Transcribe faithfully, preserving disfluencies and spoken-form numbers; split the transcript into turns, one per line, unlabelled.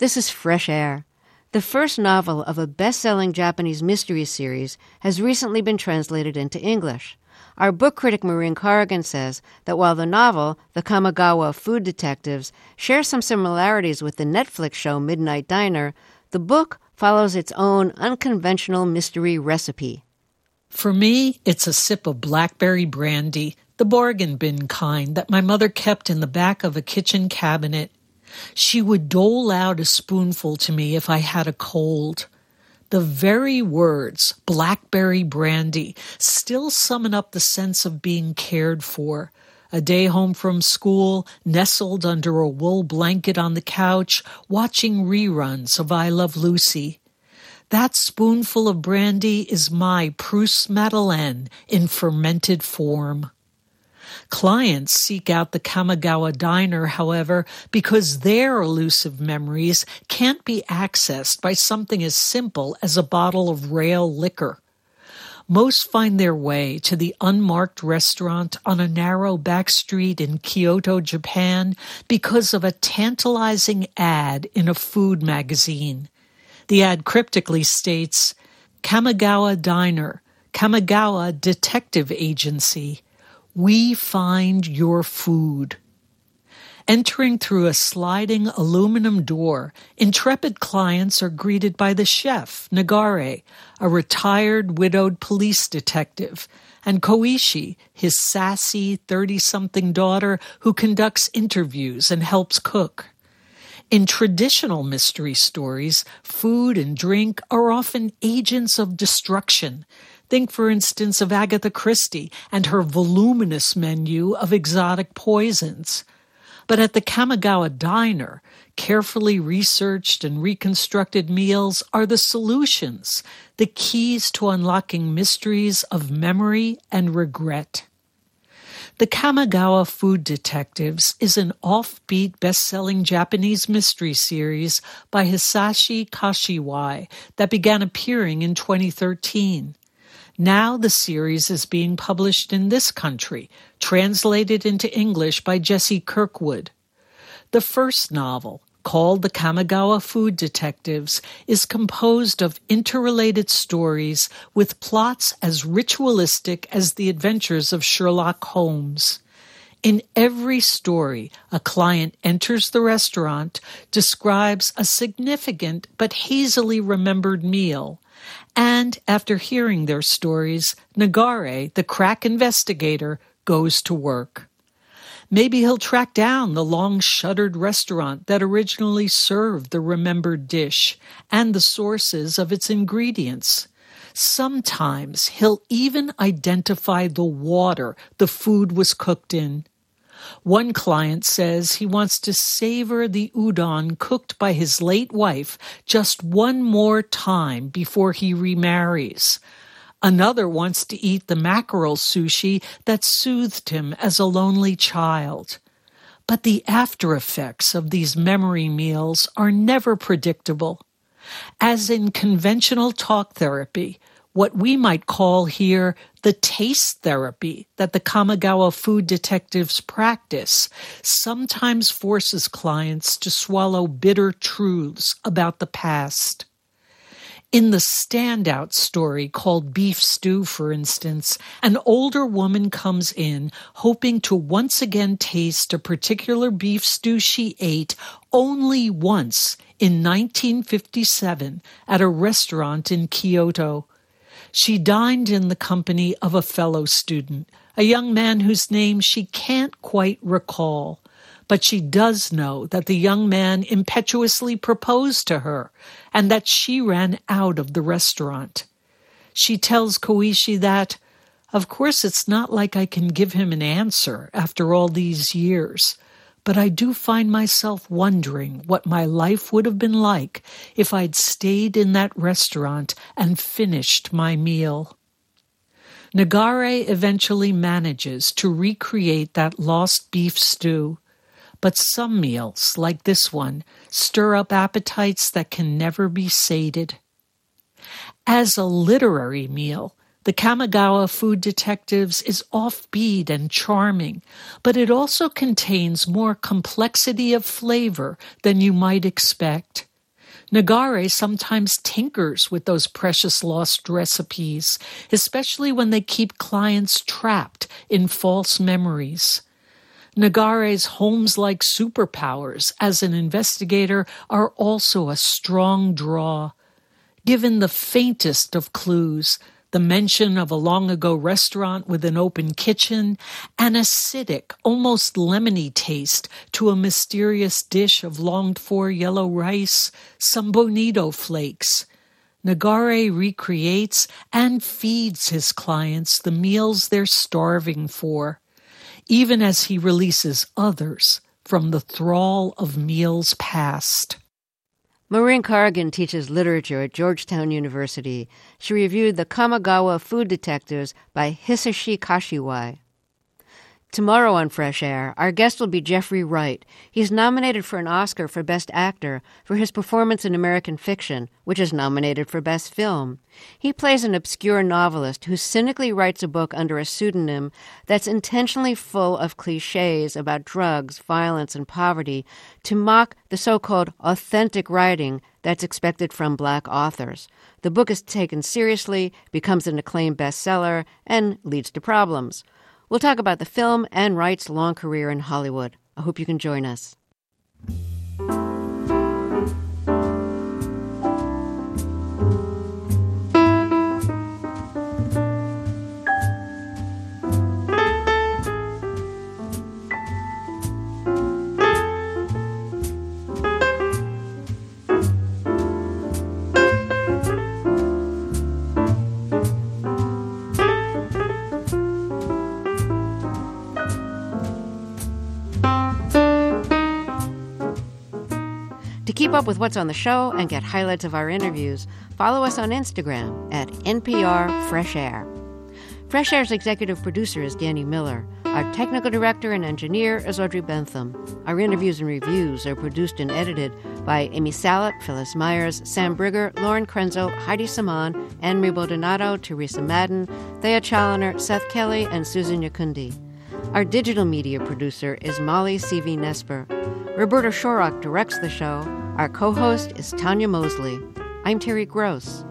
This is Fresh Air. The first novel of a best-selling Japanese mystery series has recently been translated into English. Our book critic Maureen Corrigan says that while the novel, The Kamigawa Food Detectives, shares some similarities with the Netflix show Midnight Diner, the book follows its own unconventional mystery recipe.
For me, it's a sip of blackberry brandy, the bargain bin kind that my mother kept in the back of a kitchen cabinet. She would dole out a spoonful to me if I had a cold. The very words, blackberry brandy, still summon up the sense of being cared for. A day home from school, nestled under a wool blanket on the couch, watching reruns of I Love Lucy. That spoonful of brandy is my Proust Madeleine in fermented form. Clients seek out the Kamigawa Diner, however, because their elusive memories can't be accessed by something as simple as a bottle of rail liquor. Most find their way to the unmarked restaurant on a narrow back street in Kyoto, Japan, because of a tantalizing ad in a food magazine. The ad cryptically states, Kamigawa Diner, Kamigawa Detective Agency. We find your food. Entering through a sliding aluminum door, intrepid clients are greeted by the chef, Nagare, a retired widowed police detective, and Koichi, his sassy thirty-something daughter who conducts interviews and helps cook. In traditional mystery stories, food and drink are often agents of destruction. Think, for instance, of Agatha Christie and her voluminous menu of exotic poisons. But at the Kamigawa Diner, carefully researched and reconstructed meals are the solutions, the keys to unlocking mysteries of memory and regret. The Kamigawa Food Detectives is an offbeat best-selling Japanese mystery series by Hisashi Kashiwai that began appearing in twenty thirteen. Now the series is being published in this country, translated into English by Jesse Kirkwood. The first novel, called The Kamigawa Food Detectives, is composed of interrelated stories with plots as ritualistic as the adventures of Sherlock Holmes. In every story, a client enters the restaurant, describes a significant but hazily remembered meal, and after hearing their stories, Nagare, the crack investigator, goes to work. Maybe he'll track down the long-shuttered restaurant that originally served the remembered dish and the sources of its ingredients. Sometimes he'll even identify the water the food was cooked in. One client says he wants to savor the udon cooked by his late wife just one more time before he remarries. Another wants to eat the mackerel sushi that soothed him as a lonely child. But the after effects of these memory meals are never predictable. As in conventional talk therapy, what we might call here the taste therapy that the Kamigawa Food Detectives practice sometimes forces clients to swallow bitter truths about the past. In the standout story called Beef Stew, for instance, an older woman comes in hoping to once again taste a particular beef stew she ate only once in nineteen fifty-seven at a restaurant in Kyoto. She dined in the company of a fellow student, a young man whose name she can't quite recall. But she does know that the young man impetuously proposed to her and that she ran out of the restaurant. She tells Koichi that, of course, it's not like I can give him an answer after all these years, but I do find myself wondering what my life would have been like if I'd stayed in that restaurant and finished my meal. Nagare eventually manages to recreate that lost beef stew, but some meals, like this one, stir up appetites that can never be sated. As a literary meal, The Kamigawa Food Detectives is offbeat and charming, but it also contains more complexity of flavor than you might expect. Nagare sometimes tinkers with those precious lost recipes, especially when they keep clients trapped in false memories. Nagare's Holmes-like superpowers as an investigator are also a strong draw. Given the faintest of clues, the mention of a long-ago restaurant with an open kitchen, an acidic, almost lemony taste to a mysterious dish of longed-for yellow rice, some bonito flakes. Nagare recreates and feeds his clients the meals they're starving for, even as he releases others from the thrall of meals past.
Maureen Corrigan teaches literature at Georgetown University. She reviewed The Kamigawa Food Detectives by Hisashi Kashiwai. Tomorrow on Fresh Air, our guest will be Jeffrey Wright. He's nominated for an Oscar for Best Actor for his performance in American Fiction, which is nominated for Best Film. He plays an obscure novelist who cynically writes a book under a pseudonym that's intentionally full of cliches about drugs, violence, and poverty to mock the so-called authentic writing that's expected from Black authors. The book is taken seriously, becomes an acclaimed bestseller, and leads to problems. We'll talk about the film and Wright's long career in Hollywood. I hope you can join us. To keep up with what's on the show and get highlights of our interviews, follow us on Instagram at N P R Fresh Air. Fresh Air's executive producer is Danny Miller. Our technical director and engineer is Audrey Bentham. Our interviews and reviews are produced and edited by Amy Salet, Phyllis Myers, Sam Brigger, Lauren Krenzel, Heidi Saman, Anne-Marie Baldonado, Teresa Madden, Thea Challoner, Seth Kelly, and Susan Yakundi. Our digital media producer is Molly C V. Nesper. Roberta Shorrock directs the show. Our co-host is Tanya Mosley. I'm Terry Gross.